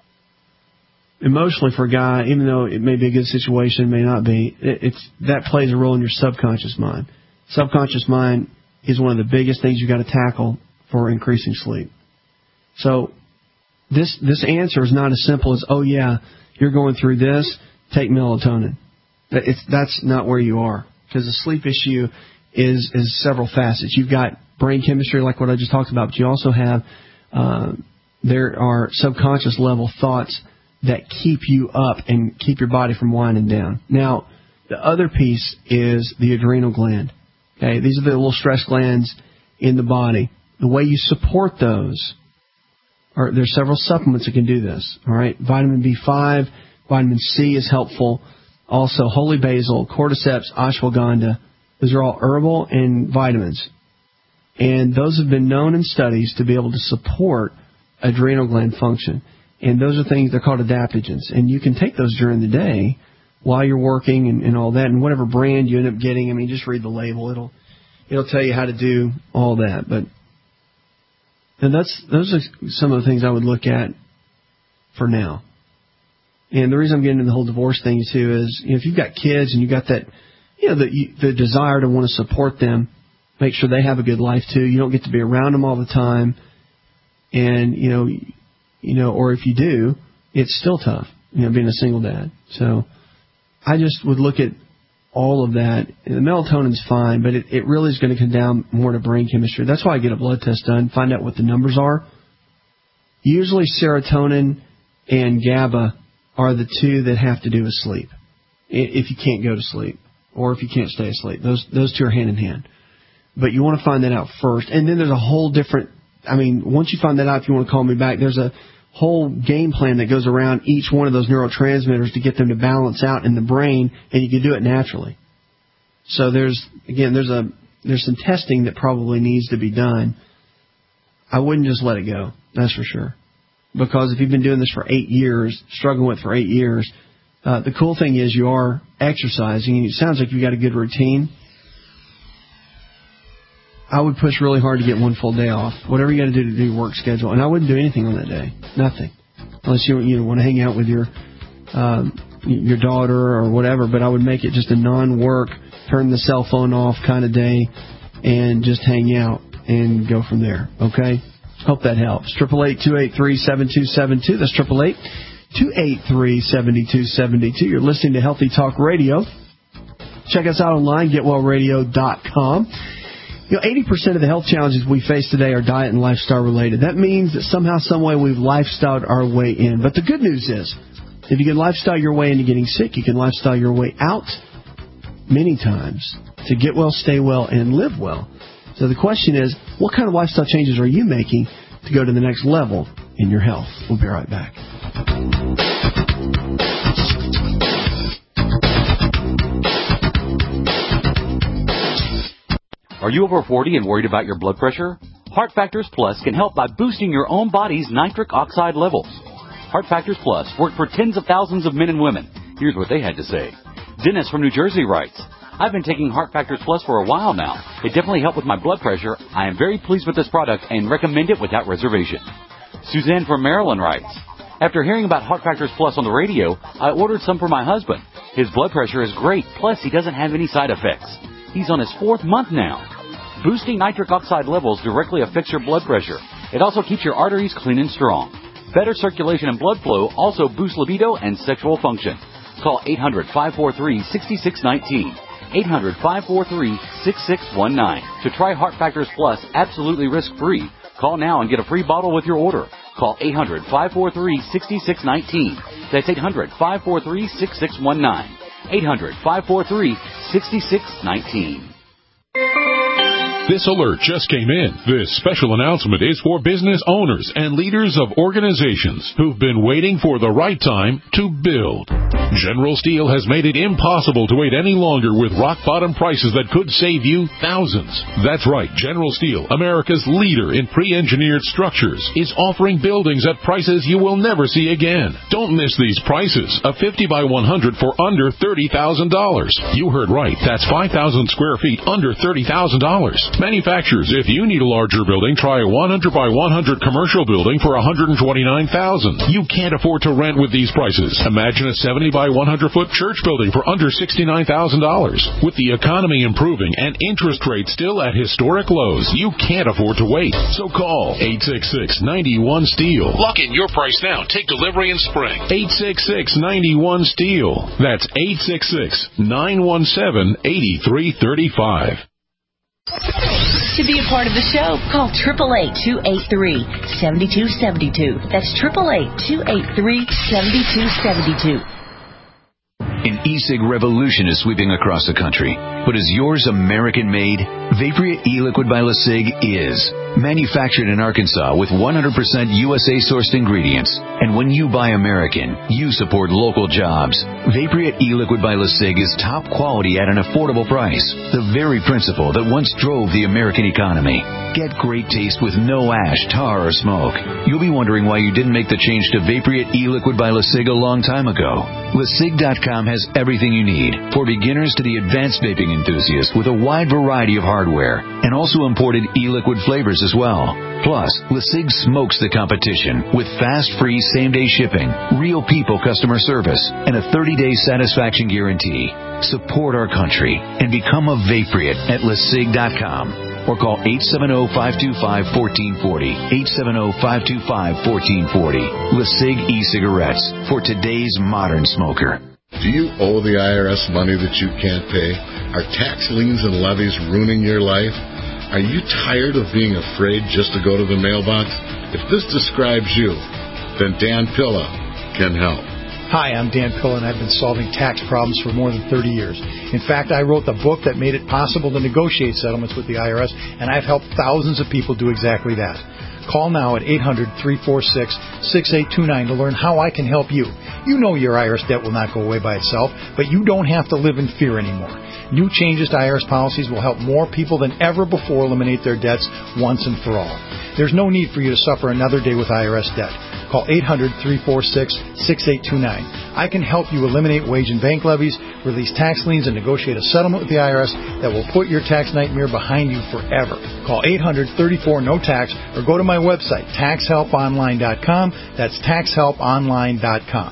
emotionally for a guy, even though it may be a good situation, it may not be, it, it's that plays a role in your subconscious mind. Subconscious mind is one of the biggest things you got to tackle for increasing sleep. So this this answer is not as simple as, oh yeah, you're going through this, take melatonin. It's, that's not where you are, because the sleep issue is is several facets. You've got brain chemistry, like what I just talked about, but you also have uh, there are subconscious level thoughts that keep you up and keep your body from winding down. Now, the other piece is the adrenal gland. Okay, these are the little stress glands in the body. The way you support those, are there's several supplements that can do this. All right, vitamin B five, vitamin C is helpful. Also, holy basil, cordyceps, ashwagandha. Those are all herbal and vitamins. And those have been known in studies to be able to support adrenal gland function. And those are things, they're called adaptogens. And you can take those during the day while you're working and, and all that. And whatever brand you end up getting, I mean, just read the label. It'll it'll tell you how to do all that. But and that's those are some of the things I would look at for now. And the reason I'm getting into the whole divorce thing, too, is, you know, if you've got kids and you've got that, you know, the, the desire to want to support them, make sure they have a good life, too. You don't get to be around them all the time. And, you know, you know, or if you do, it's still tough, you know, being a single dad. So I just would look at all of that. The melatonin's fine, but it, it really is going to come down more to brain chemistry. That's why I get a blood test done, find out what the numbers are. Usually serotonin and GABA are the two that have to do with sleep, if you can't go to sleep or if you can't stay asleep. Those those two are hand in hand. But you want to find that out first. And then there's a whole different, I mean, once you find that out, if you want to call me back, there's a whole game plan that goes around each one of those neurotransmitters to get them to balance out in the brain, and you can do it naturally. So there's, again, there's a there's some testing that probably needs to be done. I wouldn't just let it go, that's for sure. Because if you've been doing this for eight years, struggling with it for eight years, uh, the cool thing is you are exercising, and it sounds like you've got a good routine. I would push really hard to get one full day off, whatever you got to do to do your work schedule. And I wouldn't do anything on that day, nothing, unless you you know, want to hang out with your um, your daughter or whatever. But I would make it just a non-work, turn the cell phone off kind of day, and just hang out and go from there. Okay. Hope that helps. Triple eight two eight three seven two seven two. That's triple eight two eight three seven two seven two. You're listening to Healthy Talk Radio. Check us out online, get well radio dot com. You know, eighty percent of the health challenges we face today are diet and lifestyle related. That means that somehow, some way, we've lifestyled our way in. But the good news is, if you can lifestyle your way into getting sick, you can lifestyle your way out many times to get well, stay well, and live well. So the question is, what kind of lifestyle changes are you making to go to the next level in your health? We'll be right back. Are you over forty and worried about your blood pressure? Heart Factors Plus can help by boosting your own body's nitric oxide levels. Heart Factors Plus worked for tens of thousands of men and women. Here's what they had to say. Dennis from New Jersey writes, I've been taking Heart Factors Plus for a while now. It definitely helped with my blood pressure. I am very pleased with this product and recommend it without reservation. Suzanne from Maryland writes, after hearing about Heart Factors Plus on the radio, I ordered some for my husband. His blood pressure is great, plus he doesn't have any side effects. He's on his fourth month now. Boosting nitric oxide levels directly affects your blood pressure. It also keeps your arteries clean and strong. Better circulation and blood flow also boosts libido and sexual function. Call eight hundred, five four three, six six one nine. eight hundred, five four three, six six one nine. To try Heart Factors Plus absolutely risk-free, call now and get a free bottle with your order. Call eight hundred, five four three, six six one nine. That's eight hundred, five four three, six six one nine. eight hundred, five four three, six six one nine. This alert just came in. This special announcement is for business owners and leaders of organizations who've been waiting for the right time to build. General Steel has made it impossible to wait any longer with rock-bottom prices that could save you thousands. That's right. General Steel, America's leader in pre-engineered structures, is offering buildings at prices you will never see again. Don't miss these prices. A fifty by one hundred for under thirty thousand dollars. You heard right. That's five thousand square feet under thirty thousand dollars. Manufacturers, if you need a larger building, try a one hundred by one hundred commercial building for one hundred twenty-nine thousand dollars. You can't afford to rent with these prices. Imagine a seventy by one hundred foot church building for under sixty-nine thousand dollars. With the economy improving and interest rates still at historic lows, you can't afford to wait. So call eight six six, nine one, STEEL. Lock in your price now. Take delivery in spring. eight six six, nine one, STEEL. That's eight six six, nine one seven, eight three three five. To be a part of the show, call eight eight eight, two eight three, seven two seven two. That's eight eight eight, two eight three, seven two seven two. An e-cig revolution is sweeping across the country. But is yours American-made? Vaporia e-liquid by LeSig is. Manufactured in Arkansas with one hundred percent U S A-sourced ingredients. And when you buy American, you support local jobs. Vaporia e-liquid by LeSig is top quality at an affordable price. The very principle that once drove the American economy. Get great taste with no ash, tar, or smoke. You'll be wondering why you didn't make the change to Vaporia e-liquid by LeSig a long time ago. LeSig dot com has everything you need, for beginners to the advanced vaping enthusiast, with a wide variety of hardware, and also imported e-liquid flavors as well. Plus, LeSig smokes the competition with fast, free, same-day shipping, real people customer service, and a thirty-day satisfaction guarantee. Support our country and become a Vaporeate at LeSig dot com. Or call eight seven zero, five two five, one four four zero, eight seven zero, five two five, one four four zero. LeSig e-cigarettes for today's modern smoker. Do you owe the I R S money that you can't pay? Are tax liens and levies ruining your life? Are you tired of being afraid just to go to the mailbox? If this describes you, then Dan Pilla can help. Hi, I'm Dan Pilla, and I've been solving tax problems for more than thirty years. In fact, I wrote the book that made it possible to negotiate settlements with the I R S, and I've helped thousands of people do exactly that. Call now at eight hundred, three four six, six eight two nine to learn how I can help you. You know your I R S debt will not go away by itself, but you don't have to live in fear anymore. New changes to I R S policies will help more people than ever before eliminate their debts once and for all. There's no need for you to suffer another day with I R S debt. Call eight hundred, three four six, six eight two nine. I can help you eliminate wage and bank levies, release tax liens, and negotiate a settlement with the I R S that will put your tax nightmare behind you forever. Call eight hundred, three four, no tax or go to my website, tax help online dot com. That's tax help online dot com.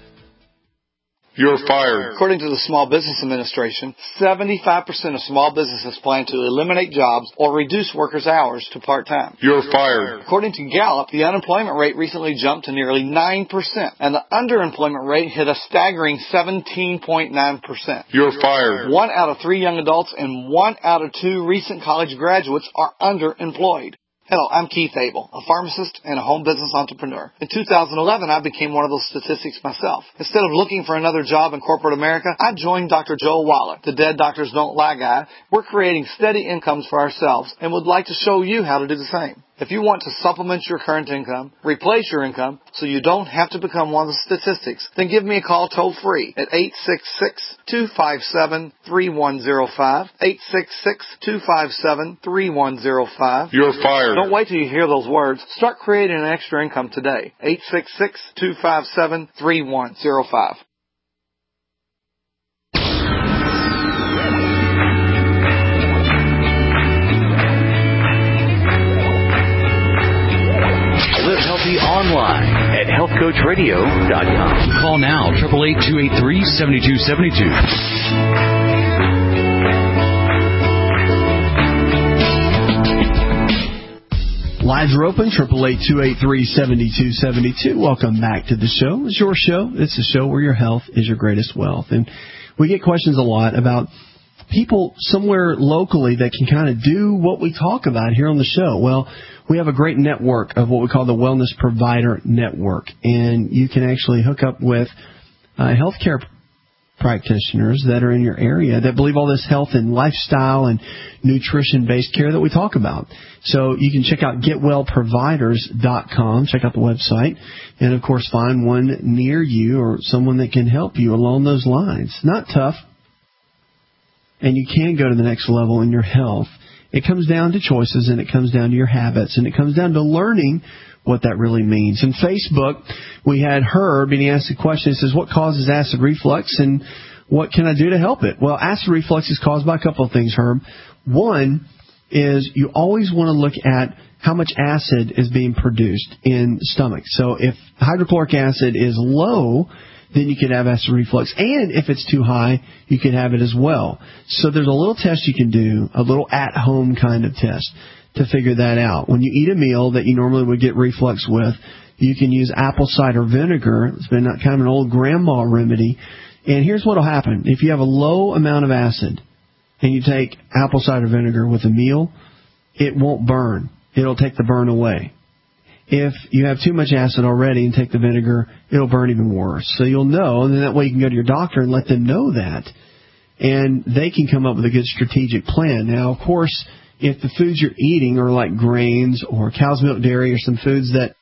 You're fired. According to the Small Business Administration, seventy-five percent of small businesses plan to eliminate jobs or reduce workers' hours to part-time. You're fired. According to Gallup, the unemployment rate recently jumped to nearly nine percent, and the underemployment rate hit a staggering seventeen point nine percent. You're fired. One out of three young adults and one out of two recent college graduates are underemployed. Hello, I'm Keith Abel, a pharmacist and a home business entrepreneur. In two thousand eleven, I became one of those statistics myself. Instead of looking for another job in corporate America, I joined Doctor Joel Wallach, the Dead Doctors Don't Lie guy. We're creating steady incomes for ourselves and would like to show you how to do the same. If you want to supplement your current income, replace your income, so you don't have to become one of the statistics, then give me a call toll-free at eight six six, two five seven, three one zero five, eight six six, two five seven, three one zero five. You're fired. Don't wait till you hear those words. Start creating an extra income today. eight six six, two five seven, three one zero five. Live healthy healthy online at health coach radio dot com. Call now, eight eight eight, two eight three, seven two seven two. Lines are open, eight eight eight, two eight three, seven two seven two. Welcome back to the show. It's your show. It's the show where your health is your greatest wealth. And we get questions a lot about people somewhere locally that can kind of do what we talk about here on the show. Well, we have a great network of what we call the Wellness Provider Network. And you can actually hook up with uh, healthcare practitioners that are in your area that believe all this health and lifestyle and nutrition-based care that we talk about. So you can check out get well providers dot com, check out the website, and, of course, find one near you or someone that can help you along those lines. Not tough, and you can go to the next level in your health. It comes down to choices, and it comes down to your habits, and it comes down to learning what that really means. In Facebook, we had Herb, and he asked a question. He says, what causes acid reflux, and what can I do to help it? Well, acid reflux is caused by a couple of things, Herb. One is you always want to look at how much acid is being produced in the stomach. So if hydrochloric acid is low, then you could have acid reflux. And if it's too high, you could have it as well. So there's a little test you can do, a little at-home kind of test to figure that out. When you eat a meal that you normally would get reflux with, you can use apple cider vinegar. It's been kind of an old grandma remedy. And here's what will happen. If you have a low amount of acid and you take apple cider vinegar with a meal, it won't burn. It'll take the burn away. If you have too much acid already and take the vinegar, it'll burn even worse. So you'll know, and then that way you can go to your doctor and let them know that. And they can come up with a good strategic plan. Now, of course, if the foods you're eating are like grains or cow's milk dairy or some foods that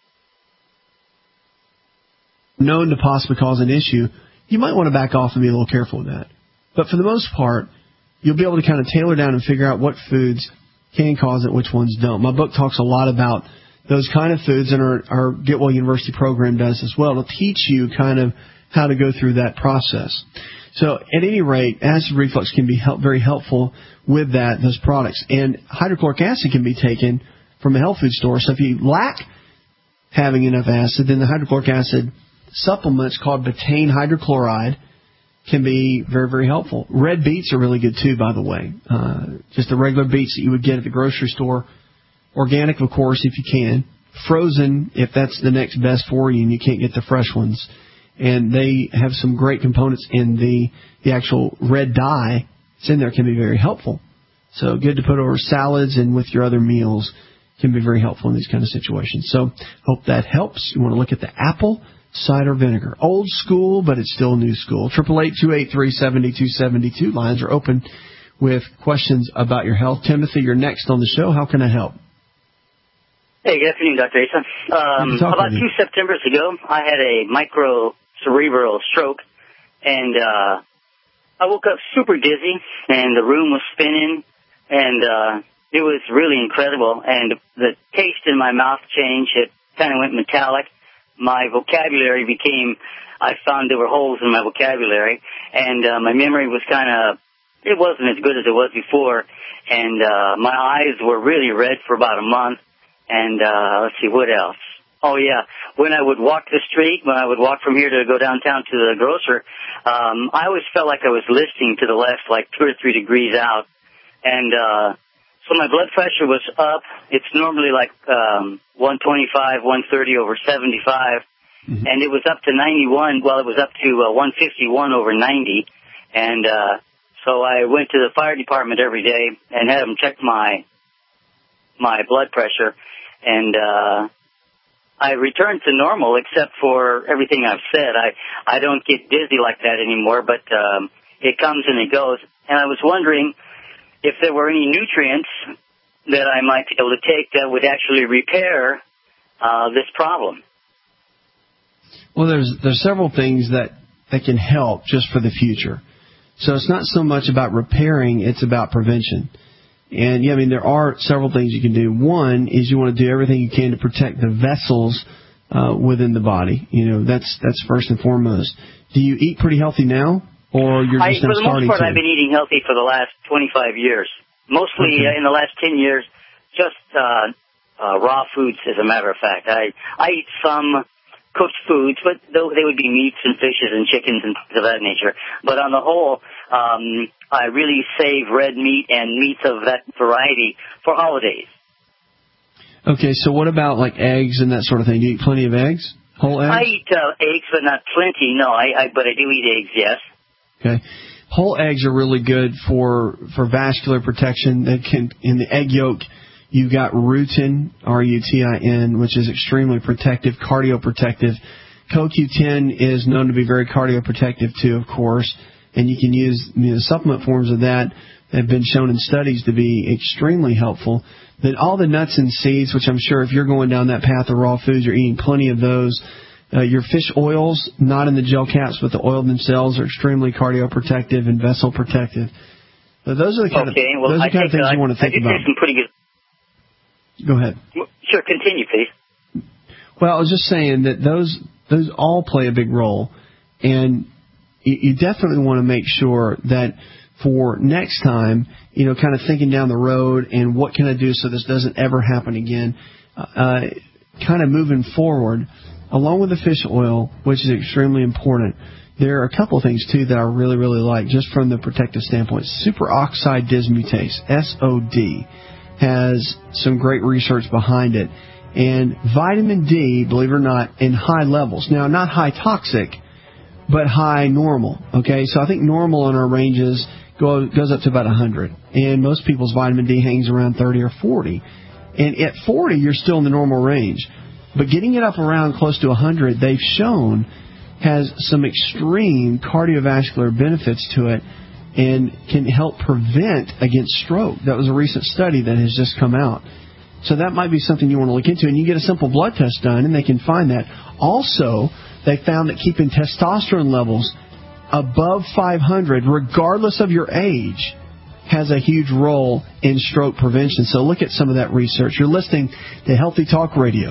are known to possibly cause an issue, you might want to back off and be a little careful with that. But for the most part, you'll be able to kind of tailor down and figure out what foods can cause it, which ones don't. My book talks a lot about those kind of foods, and our, our Get Well University program does as well. It'll teach you kind of how to go through that process. So at any rate, acid reflux can be help, very helpful with that, those products. And hydrochloric acid can be taken from a health food store. So if you lack having enough acid, then the hydrochloric acid supplements called betaine hydrochloride can be very, very helpful. Red beets are really good too, by the way. Uh, just the regular beets that you would get at the grocery store. Organic, of course, if you can. Frozen, if that's the next best for you and you can't get the fresh ones. And they have some great components in the, the actual red dye. It's in there, can be very helpful. So good to put over salads and with your other meals can be very helpful in these kind of situations. So hope that helps. You want to look at the apple cider vinegar. Old school, but it's still new school. eight eight eight, two eight three, seven two seven two. Lines are open with questions about your health. Timothy, you're next on the show. How can I help? Hey, good afternoon, Doctor Asa. Um, about two Septembers ago, I had a microcerebral stroke, and uh, I woke up super dizzy, and the room was spinning, and uh, it was really incredible. And the taste in my mouth changed. It kind of went metallic. My vocabulary became, I found there were holes in my vocabulary, and uh, my memory was kind of, it wasn't as good as it was before, and uh, my eyes were really red for about a month. And uh, let's see, what else? Oh, yeah. When I would walk the street, when I would walk from here to go downtown to the grocer, um, I always felt like I was listing to the left, like two or three degrees out. And uh, so my blood pressure was up. It's normally like um, one twenty-five, one thirty over seventy-five. Mm-hmm. And it was up to ninety-one. Well, it was up to uh, one fifty-one over ninety. And uh, so I went to the fire department every day and had them check my my blood pressure. And uh, I returned to normal, except for everything I've said. I, I don't get dizzy like that anymore, but um, it comes and it goes. And I was wondering if there were any nutrients that I might be able to take that would actually repair uh, this problem. Well, there's there's several things that, that can help just for the future. So it's not so much about repairing, it's about prevention. And, yeah, I mean, there are several things you can do. One is you want to do everything you can to protect the vessels uh, within the body. You know, that's that's first and foremost. Do you eat pretty healthy now, or you're just I, now starting to? For the most part, to? I've been eating healthy for the last twenty-five years. Mostly okay. uh, in the last ten years, just uh, uh, raw foods, as a matter of fact. I, I eat some cooked foods, but though they would be meats and fishes and chickens and things of that nature. But on the whole, um, I really save red meat and meats of that variety for holidays. Okay, so what about like eggs and that sort of thing? Do you eat plenty of eggs? Whole eggs? I eat uh, eggs, but not plenty. No, I, I but I do eat eggs. Yes. Okay. Whole eggs are really good for for vascular protection. They can in the egg yolk. You've got rutin, R U T I N, which is extremely protective, cardioprotective. C O Q ten is known to be very cardioprotective too, of course, and you can use you know, supplement forms of that that have been shown in studies to be extremely helpful. Then all the nuts and seeds, which I'm sure if you're going down that path of raw foods, you're eating plenty of those. Uh, your fish oils, not in the gel caps, but the oil themselves, are extremely cardioprotective and vessel protective. So those are the kind okay, of, well, those are the kind of things uh, you want to think I about. Some pretty good. Go ahead. Sure, continue, please. Well, I was just saying that those those all play a big role, and you, you definitely want to make sure that for next time, you know, kind of thinking down the road and what can I do so this doesn't ever happen again, uh, kind of moving forward, along with the fish oil, which is extremely important. There are a couple of things, too, that I really, really like, just from the protective standpoint. Superoxide dismutase, S O D, has some great research behind it. And vitamin D, believe it or not, in high levels. Now, not high toxic, but high normal. Okay, so I think normal in our ranges go, goes up to about one hundred. And most people's vitamin D hangs around thirty or forty. And at forty, you're still in the normal range. But getting it up around close to one hundred, they've shown, has some extreme cardiovascular benefits to it and can help prevent against stroke. That was a recent study that has just come out. So that might be something you want to look into. And you get a simple blood test done, and they can find that. Also, they found that keeping testosterone levels above five hundred, regardless of your age, has a huge role in stroke prevention. So look at some of that research. You're listening to Healthy Talk Radio.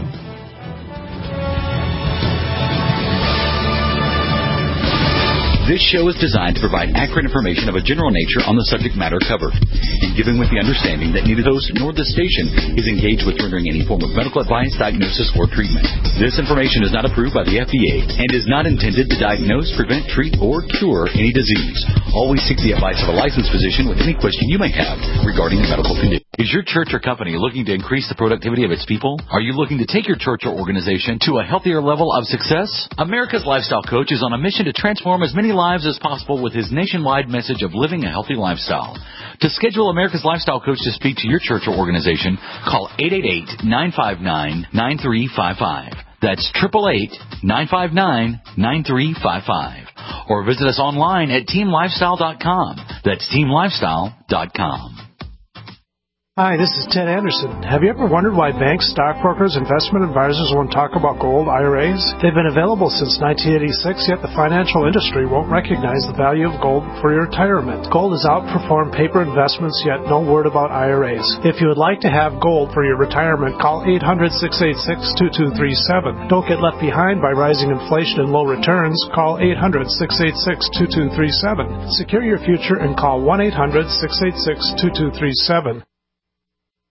This show is designed to provide accurate information of a general nature on the subject matter covered, and given with the understanding that neither host nor the station is engaged with rendering any form of medical advice, diagnosis, or treatment. This information is not approved by the F D A and is not intended to diagnose, prevent, treat, or cure any disease. Always seek the advice of a licensed physician with any question you may have regarding a medical condition. Is your church or company looking to increase the productivity of its people? Are you looking to take your church or organization to a healthier level of success? America's Lifestyle Coach is on a mission to transform as many lives as possible with his nationwide message of living a healthy lifestyle. To schedule America's Lifestyle Coach to speak to your church or organization, call eight eight eight, nine five nine, nine three five five. That's eight eight eight, nine five nine, nine three five five. Or visit us online at team lifestyle dot com. That's team lifestyle dot com. Hi, this is Ted Anderson. Have you ever wondered why banks, stockbrokers, investment advisors won't talk about gold I R As? They've been available since nineteen eighty-six, yet the financial industry won't recognize the value of gold for your retirement. Gold has outperformed paper investments, yet no word about I R As. If you would like to have gold for your retirement, call eight hundred, six eight six, two two three seven. Don't get left behind by rising inflation and low returns. Call eight hundred, six eight six, two two three seven. Secure your future and call one eight hundred, six eight six, two two three seven.